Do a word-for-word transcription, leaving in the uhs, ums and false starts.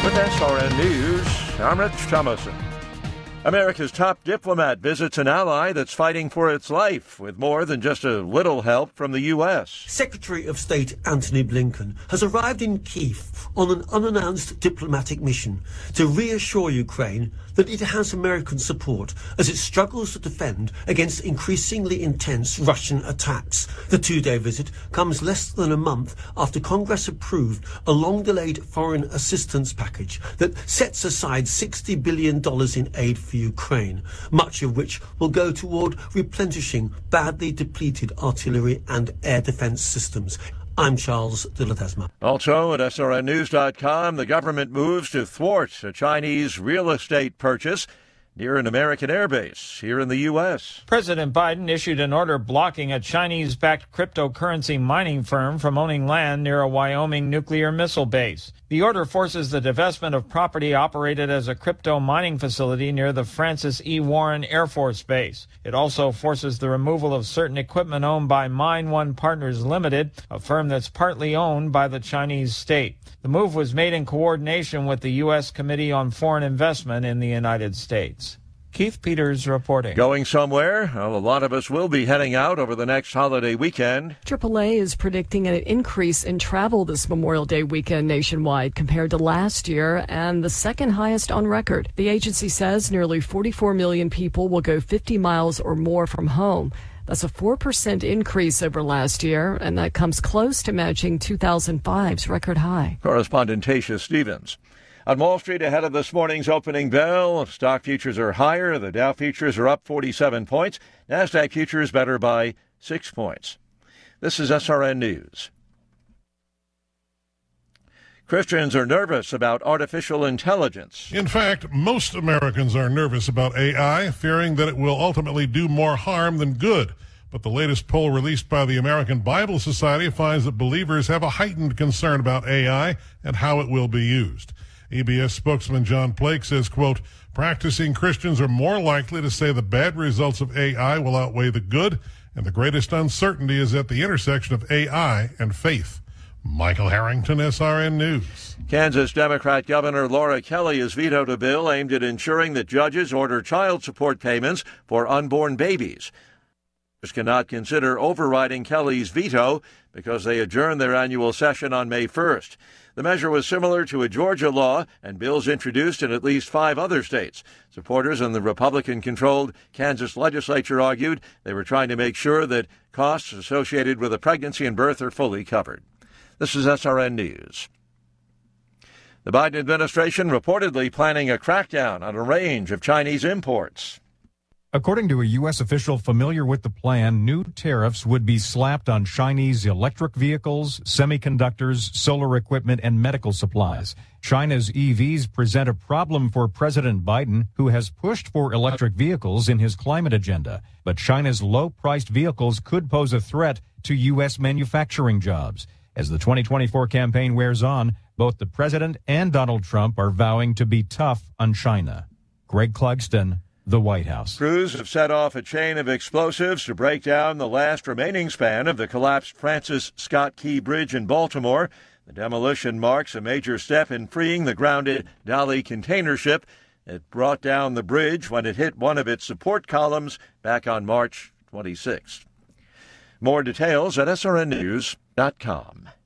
With S R N News, I'm Rich Thomason. America's top diplomat visits an ally that's fighting for its life with more than just a little help from the U S. Secretary of State Antony Blinken has arrived in Kyiv on an unannounced diplomatic mission to reassure Ukraine that it has American support as it struggles to defend against increasingly intense Russian attacks. The two-day visit comes less than a month after Congress approved a long-delayed foreign assistance package that sets aside sixty billion dollars in aid for Ukraine, much of which will go toward replenishing badly depleted artillery and air defense systems. I'm Charles de Ledesma. Also at S R N news dot com, the government moves to thwart a Chinese real estate purchase near an American airbase here in the U S. President Biden issued an order blocking a Chinese-backed cryptocurrency mining firm from owning land near a Wyoming nuclear missile base. The order forces the divestment of property operated as a crypto mining facility near the Francis E. Warren Air Force Base. It also forces the removal of certain equipment owned by Mine One Partners Limited, a firm that's partly owned by the Chinese state. The move was made in coordination with the U S Committee on Foreign Investment in the United States. Keith Peters reporting. Going somewhere? Well, a lot of us will be heading out over the next holiday weekend. triple A is predicting an increase in travel this Memorial Day weekend nationwide compared to last year, and the second highest on record. The agency says nearly forty-four million people will go fifty miles or more from home. That's a four percent increase over last year, and that comes close to matching two thousand five's record high. Correspondent Tasha Stevens. On Wall Street, ahead of this morning's opening bell, stock futures are higher. The Dow futures are up forty-seven points. NASDAQ futures better by six points. This is S R N News. Christians are nervous about artificial intelligence. In fact, most Americans are nervous about A I, fearing that it will ultimately do more harm than good. But the latest poll released by the American Bible Society finds that believers have a heightened concern about A I and how it will be used. E B S spokesman John Blake says, quote, practicing Christians are more likely to say the bad results of A I will outweigh the good, and the greatest uncertainty is at the intersection of A I and faith. Michael Harrington, S R N News. Kansas Democrat Governor Laura Kelly has vetoed a bill aimed at ensuring that judges order child support payments for unborn babies. Judges cannot consider overriding Kelly's veto because they adjourned their annual session on May first. The measure was similar to a Georgia law and bills introduced in at least five other states. Supporters in the Republican-controlled Kansas legislature argued they were trying to make sure that costs associated with a pregnancy and birth are fully covered. This is S R N News. The Biden administration reportedly planning a crackdown on a range of Chinese imports. According to a U S official familiar with the plan, new tariffs would be slapped on Chinese electric vehicles, semiconductors, solar equipment, and medical supplies. China's E Vs present a problem for President Biden, who has pushed for electric vehicles in his climate agenda. But China's low-priced vehicles could pose a threat to U S manufacturing jobs. As the twenty twenty-four campaign wears on, both the president and Donald Trump are vowing to be tough on China. Greg Clugston, the White House. Crews have set off a chain of explosives to break down the last remaining span of the collapsed Francis Scott Key Bridge in Baltimore. The demolition marks a major step in freeing the grounded Dali container ship that brought down the bridge when it hit one of its support columns back on March twenty-sixth. More details at S R N news dot com.